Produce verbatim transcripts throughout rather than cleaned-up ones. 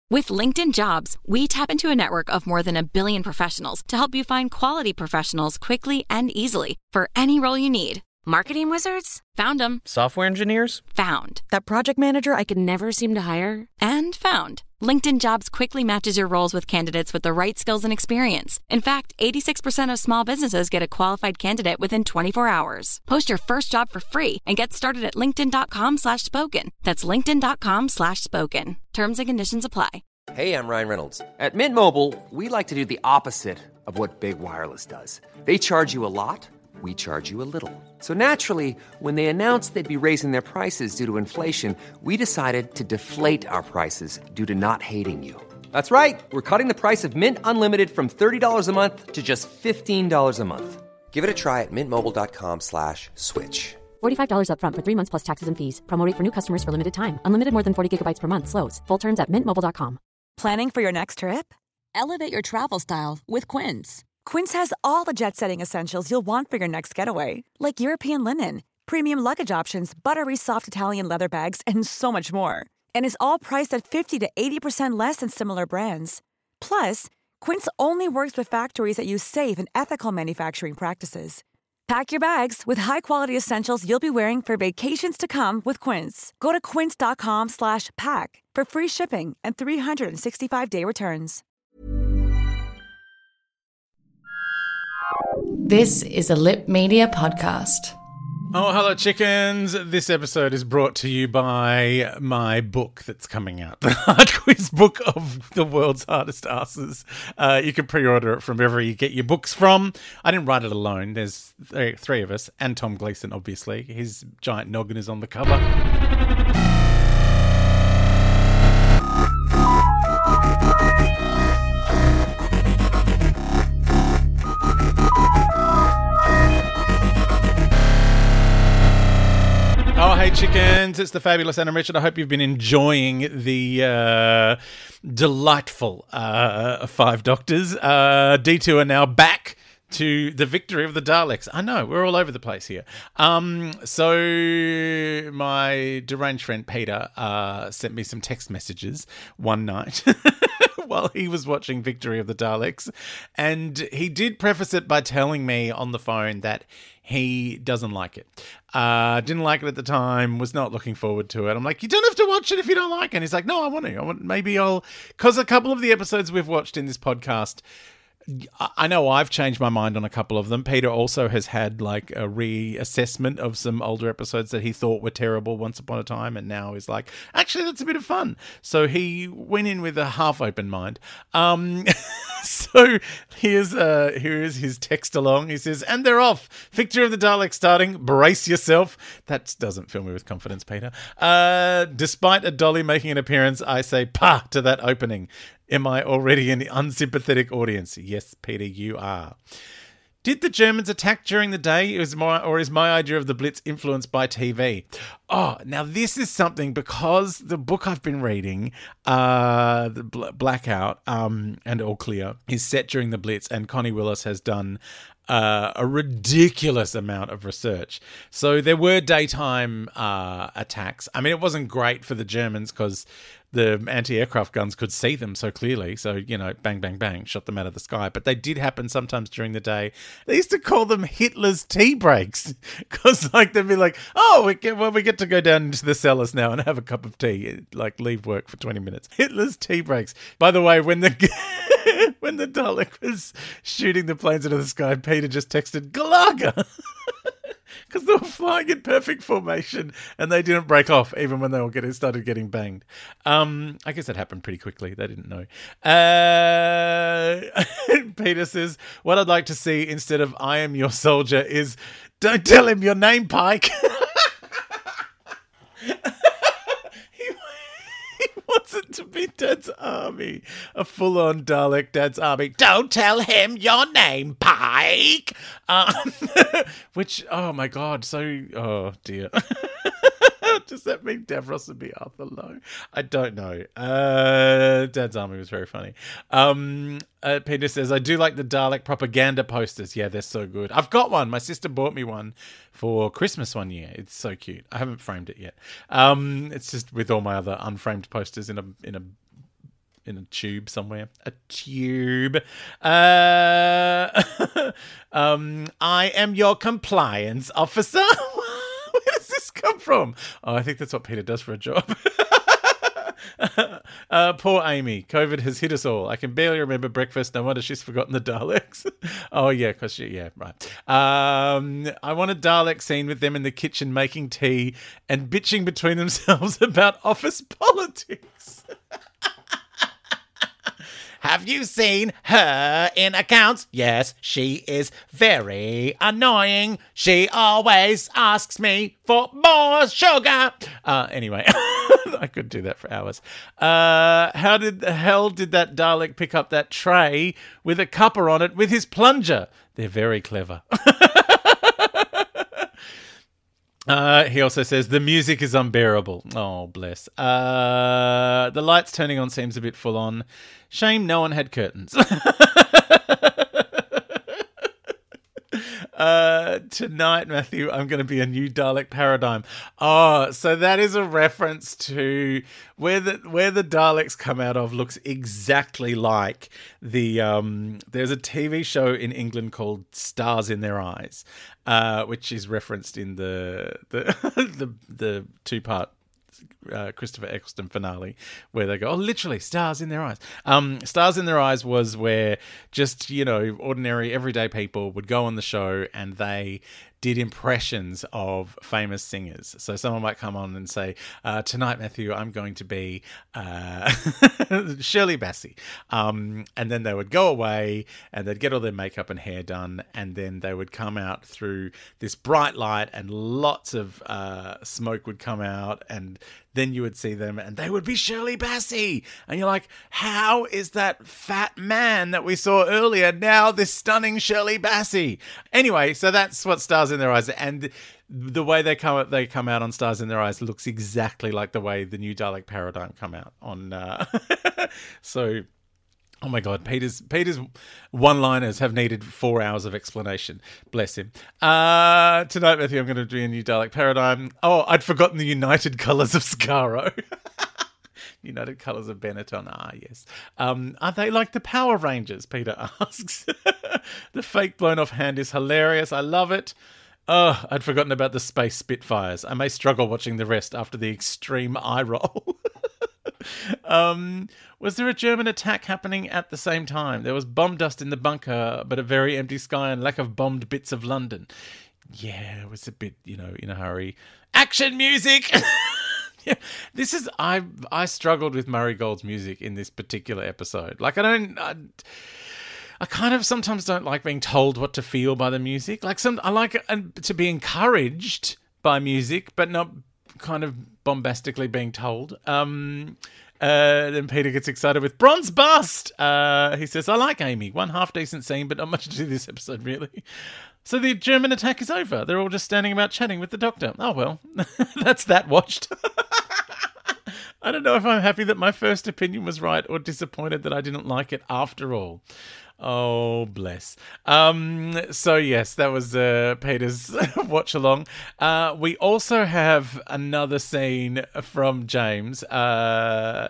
With LinkedIn Jobs, we tap into a network of more than a billion professionals to help you find quality professionals quickly and easily for any role you need. Marketing wizards? Found them. Software engineers? Found. That project manager I could never seem to hire? And found. LinkedIn Jobs quickly matches your roles with candidates with the right skills and experience. In fact, eighty-six percent of small businesses get a qualified candidate within twenty-four hours. Post your first job for free and get started at linkedin.com slash spoken. That's linkedin.com slash spoken. Terms and conditions apply. Hey, I'm Ryan Reynolds. At Mint Mobile, we like to do the opposite of what Big Wireless does. They charge you a lot. We charge you a little. So naturally, when they announced they'd be raising their prices due to inflation, we decided to deflate our prices due to not hating you. That's right. We're cutting the price of Mint Unlimited from thirty dollars a month to just fifteen dollars a month. Give it a try at mintmobile.com slash switch. forty-five dollars up front for three months plus taxes and fees. Promo rate for new customers for limited time. Unlimited more than forty gigabytes per month. Slows full terms at mint mobile dot com. Planning for your next trip? Elevate your travel style with Quince. Quince has all the jet-setting essentials you'll want for your next getaway, like European linen, premium luggage options, buttery soft Italian leather bags, and so much more. And is all priced at fifty to eighty percent less than similar brands. Plus, Quince only works with factories that use safe and ethical manufacturing practices. Pack your bags with high-quality essentials you'll be wearing for vacations to come with Quince. Go to quince.com slash pack for free shipping and three sixty-five day returns. This is a Lip Media podcast. Oh, hello, chickens. This episode is brought to you by my book that's coming out, the Hard Quiz Book of the World's Hardest Asses. Uh, you can pre-order it from wherever you get your books from. I didn't write it alone. There's th- three of us, and Tom Gleeson, obviously. His giant noggin is on the cover. Oh, hey, chickens. It's the fabulous Anna Richard. I hope you've been enjoying the uh, delightful uh, Five Doctors. Uh, D two are now back to the victory of the Daleks. I know, we're all over the place here. Um, so my deranged friend Peter uh, sent me some text messages one night while he was watching Victory of the Daleks. And he did preface it by telling me on the phone that he doesn't like it. Uh, didn't like it at the time, was not looking forward to it. I'm like, you don't have to watch it if you don't like it. And he's like, no, I want to. I want, maybe I'll... Because a couple of the episodes we've watched in this podcast, I know I've changed my mind on a couple of them. Peter also has had like a reassessment of some older episodes that he thought were terrible once upon a time, and now is like, actually, that's a bit of fun. So he went in with a half-open mind. Um, so here's uh, here's his text along. He says, and they're off. Victory of the Daleks starting. Brace yourself. That doesn't fill me with confidence, Peter. Uh, despite a dolly making an appearance, I say pah to that opening. Am I already an unsympathetic audience? Yes, Peter, you are. Did the Germans attack during the day, or is my, or is my idea of the Blitz influenced by T V? Oh, now this is something, because the book I've been reading, uh, the Blackout um, and All Clear, is set during the Blitz, and Connie Willis has done Uh, a ridiculous amount of research. So there were daytime uh, attacks. I mean, it wasn't great for the Germans because the anti-aircraft guns could see them so clearly. So, you know, bang, bang, bang, shot them out of the sky. But they did happen sometimes during the day. They used to call them Hitler's tea breaks because, like, they'd be like, oh, we get, well, we get to go down into the cellars now and have a cup of tea, like leave work for twenty minutes. Hitler's tea breaks. By the way, when the... when the Dalek was shooting the planes into the sky, Peter just texted Galaga because they were flying in perfect formation and they didn't break off even when they were getting started getting banged. Um, I guess that happened pretty quickly. They didn't know. Uh, Peter says, what I'd like to see instead of I am your soldier is don't tell him your name, Pike. Wants it to be Dad's Army. A full-on Dalek Dad's Army. Don't tell him your name, Pike! Um, which, oh my God, so, oh dear. Does that mean Davros would be Arthur Lowe? I don't know. Uh, Dad's Army was very funny. Um, uh, Peter says, I do like the Dalek propaganda posters. Yeah, they're so good. I've got one. My sister bought me one for Christmas one year. It's so cute. I haven't framed it yet. Um, it's just with all my other unframed posters in a in a in a tube somewhere. A tube. Uh, um, I am your compliance officer. Where does this come from? Oh, I think that's what Peter does for a job. uh, poor Amy. COVID has hit us all. I can barely remember breakfast. No wonder she's forgotten the Daleks. Oh, yeah, because she, yeah, right. Um, I want a Dalek scene with them in the kitchen making tea and bitching between themselves about office politics. Have you seen her in accounts? Yes, she is very annoying. She always asks me for more sugar. Uh, anyway, I could do that for hours. Uh, how did the hell did that Dalek pick up that tray with a cuppa on it with his plunger? They're very clever. Uh, he also says, the music is unbearable. Oh, bless. Uh, the lights turning on seems a bit full on. Shame no one had curtains. Uh, tonight, Matthew, I'm going to be a new Dalek paradigm. Oh, so that is a reference to where the where the Daleks come out of looks exactly like the um. There's a T V show in England called Stars in Their Eyes, uh, which is referenced in the the the, the two part. Uh, Christopher Eccleston finale where they go, oh, literally stars in their eyes. Um, Stars in Their Eyes was where just, you know, ordinary everyday people would go on the show and they did impressions of famous singers. So someone might come on and say, uh, tonight, Matthew, I'm going to be uh, Shirley Bassey. Um, and then they would go away and they'd get all their makeup and hair done. And then they would come out through this bright light and lots of uh, smoke would come out. And then you would see them and they would be Shirley Bassey. And you're like, how is that fat man that we saw earlier now this stunning Shirley Bassey? Anyway, so that's what Stars in Their Eyes. And the way they come they come out on Stars in Their Eyes looks exactly like the way the new Dalek paradigm come out on. Uh, so... Oh my God, Peter's Peter's one-liners have needed four hours of explanation. Bless him. Uh, tonight, Matthew, I'm going to do a new Dalek paradigm. Oh, I'd forgotten the United Colours of Skaro. United Colours of Benetton. Ah, yes. Um, are they like the Power Rangers? Peter asks. The fake blown-off hand is hilarious. I love it. Oh, I'd forgotten about the Space Spitfires. I may struggle watching the rest after the extreme eye roll. um, was there a German attack happening at the same time? There was bomb dust in the bunker, but a very empty sky and lack of bombed bits of London. Yeah, it was a bit, you know, in a hurry. Action music! Yeah, this is, I I struggled with Murray Gold's music in this particular episode. Like, I don't... I, I kind of sometimes don't like being told what to feel by the music. Like, some, I like to be encouraged by music, but not kind of bombastically being told. Um, uh, then Peter gets excited with Bronze Bust. Uh, he says, I like Amy. One half-decent scene, but not much to do this episode, really. So the German attack is over. They're all just standing about chatting with the doctor. Oh, well, that's that watched. I don't know if I'm happy that my first opinion was right or disappointed that I didn't like it after all. Oh, bless. Um, so, yes, that was uh, Peter's watch along. Uh, we also have another scene from James. Uh,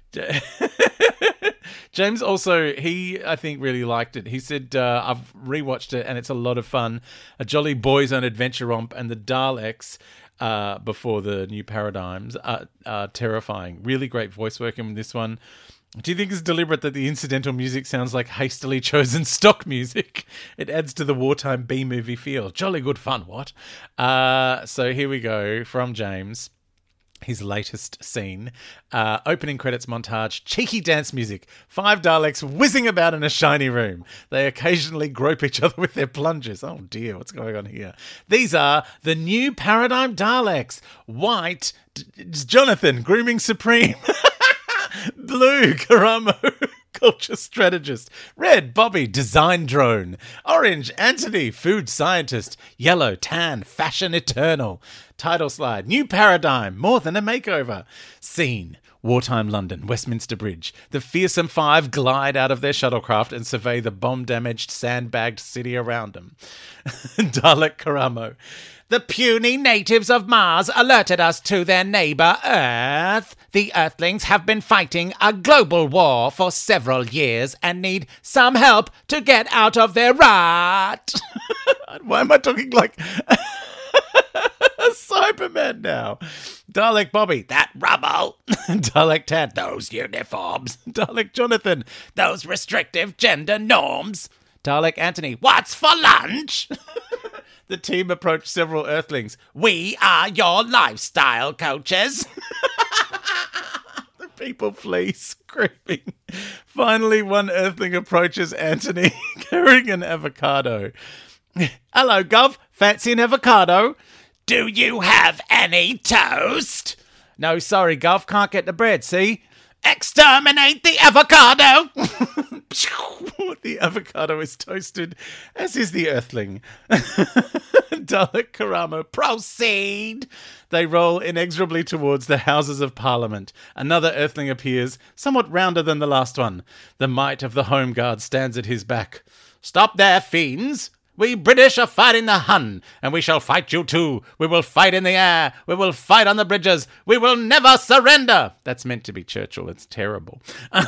James also, he, I think, really liked it. He said, uh, I've rewatched it and it's a lot of fun. A jolly boys on adventure romp and the Daleks... Uh, before the new paradigms are, are terrifying. Really great voice work in this one. Do you think it's deliberate that the incidental music sounds like hastily chosen stock music? It adds to the wartime B-movie feel. Jolly good fun, what? Uh, so here we go from James. His latest scene. Uh, opening credits montage, cheeky dance music, five Daleks whizzing about in a shiny room. They occasionally grope each other with their plungers. Oh dear, what's going on here? These are the new Paradigm Daleks. White, D- Jonathan, grooming supreme. Blue, Karamo, culture strategist. Red, Bobby, design drone. Orange, Anthony, food scientist. Yellow, Tan, fashion eternal. Title slide, new paradigm, more than a makeover. Scene, Wartime London, Westminster Bridge. The fearsome five glide out of their shuttlecraft and survey the bomb-damaged, sandbagged city around them. Dalek Karamo. The puny natives of Mars alerted us to their neighbour Earth. The Earthlings have been fighting a global war for several years and need some help to get out of their rut. Why am I talking like Cyberman now? Dalek Bobby, that rubble. Dalek Tad, those uniforms. Dalek Jonathan, those restrictive gender norms. Dalek Anthony, what's for lunch? The team approached several Earthlings. We are your lifestyle coaches. The people flee screaming. Finally, one Earthling approaches Anthony carrying an avocado. Hello, Gov. Fancy an avocado? Do you have any toast? No, sorry, Gov. Can't get the bread, see? Exterminate the avocado! The avocado is toasted, as is the Earthling. Dalek Karamo, proceed! They roll inexorably towards the Houses of Parliament. Another Earthling appears, somewhat rounder than the last one. The might of the Home Guard stands at his back. Stop there, fiends! We British are fighting the Hun, and we shall fight you too. We will fight in the air. We will fight on the bridges. We will never surrender. That's meant to be Churchill. It's terrible.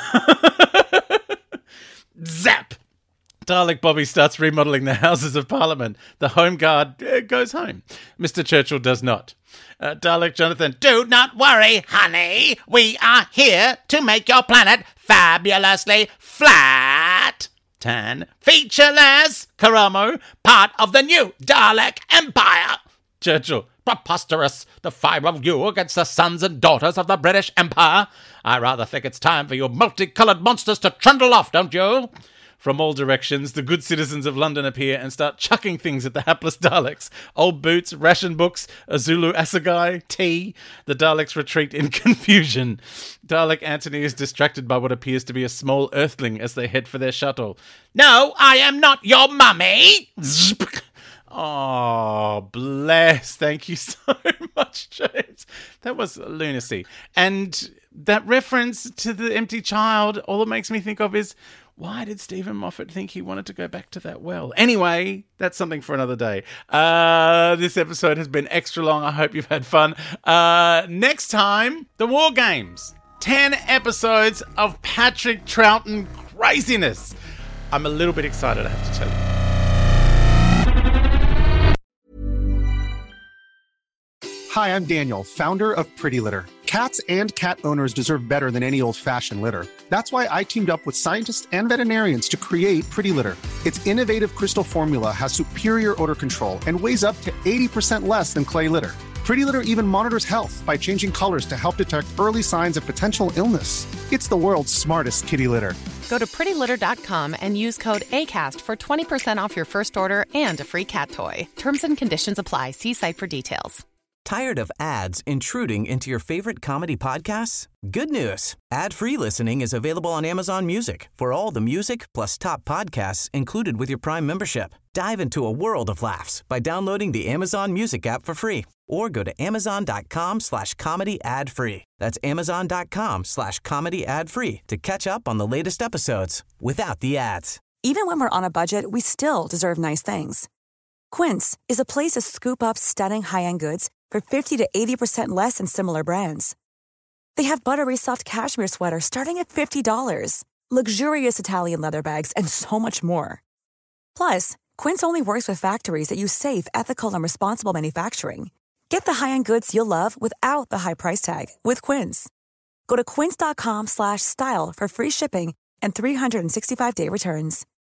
Zap! Dalek Bobby starts remodelling the Houses of Parliament. The Home Guard uh, goes home. Mister Churchill does not. Uh, Dalek Jonathan, do not worry, honey. We are here to make your planet fabulously flat. Tan, featureless, Karamo, part of the new Dalek Empire. Churchill, preposterous, the five of you against the sons and daughters of the British Empire. I rather think it's time for you multicoloured monsters to trundle off, don't you? From all directions, the good citizens of London appear and start chucking things at the hapless Daleks. Old boots, ration books, a Zulu assegai, tea. The Daleks retreat in confusion. Dalek Anthony is distracted by what appears to be a small Earthling as they head for their shuttle. No, I am not your mummy! Oh, bless. Thank you so much, James. That was lunacy. And that reference to the empty child, all it makes me think of is, why did Stephen Moffat think he wanted to go back to that well? Anyway, that's something for another day. Uh, this episode has been extra long. I hope you've had fun. Uh, next time, the War Games. Ten episodes of Patrick Troughton craziness. I'm a little bit excited, I have to tell you. Hi, I'm Daniel, founder of Pretty Litter. Cats and cat owners deserve better than any old-fashioned litter. That's why I teamed up with scientists and veterinarians to create Pretty Litter. Its innovative crystal formula has superior odor control and weighs up to eighty percent less than clay litter. Pretty Litter even monitors health by changing colors to help detect early signs of potential illness. It's the world's smartest kitty litter. Go to pretty litter dot com and use code ACAST for twenty percent off your first order and a free cat toy. Terms and conditions apply. See site for details. Tired of ads intruding into your favorite comedy podcasts? Good news. Ad-free listening is available on Amazon Music for all the music plus top podcasts included with your Prime membership. Dive into a world of laughs by downloading the Amazon Music app for free or go to amazon.com slash comedy ad free. That's amazon.com slash comedy ad free to catch up on the latest episodes without the ads. Even when we're on a budget, we still deserve nice things. Quince is a place to scoop up stunning high-end goods for fifty to eighty percent less than similar brands. They have buttery soft cashmere sweaters starting at fifty dollars, luxurious Italian leather bags, and so much more. Plus, Quince only works with factories that use safe, ethical, and responsible manufacturing. Get the high-end goods you'll love without the high price tag with Quince. Go to quince.com slash style for free shipping and three sixty-five day returns.